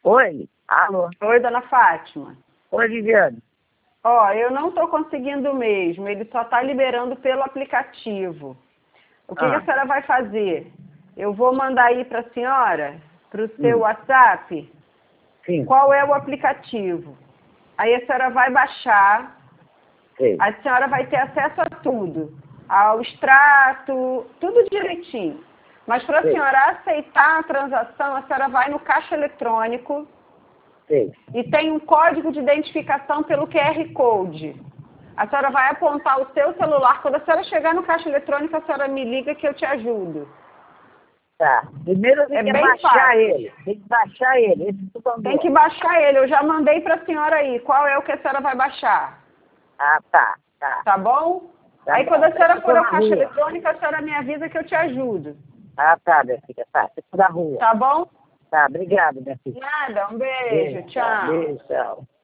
Oi? Alô? Oi, dona Fátima. Oi, Viviane. Ó, eu não estou conseguindo mesmo, ele só está liberando pelo aplicativo. O que a senhora vai fazer? Eu vou mandar aí para a senhora, para o seu WhatsApp, Sim. qual é o aplicativo. Aí a senhora vai baixar, Sei. a senhora vai ter acesso a tudo, ao extrato, tudo direitinho. Mas para a senhora aceitar a transação, a senhora vai no caixa eletrônico, Sei. e tem um código de identificação pelo QR Code. A senhora vai apontar o seu celular. Quando a senhora chegar no caixa eletrônico, a senhora me liga que eu te ajudo. Tá. Primeiro tem que bem baixar fácil. ele. Tem que baixar ele. Esse tudo Tem que baixar ele. Eu já mandei para a senhora aí. Qual é o que a senhora vai baixar? Ah, tá. Tá. Tá bom? Tá Aí bom. quando a senhora Eu for tô ao na caixa rua. eletrônico, a senhora me avisa que eu te ajudo. Ah, tá, minha filha. Tá. Você tá na rua. Tá bom? Tá. Obrigado, minha filha. Nada. Um beijo. Tchau. Beijo, tchau.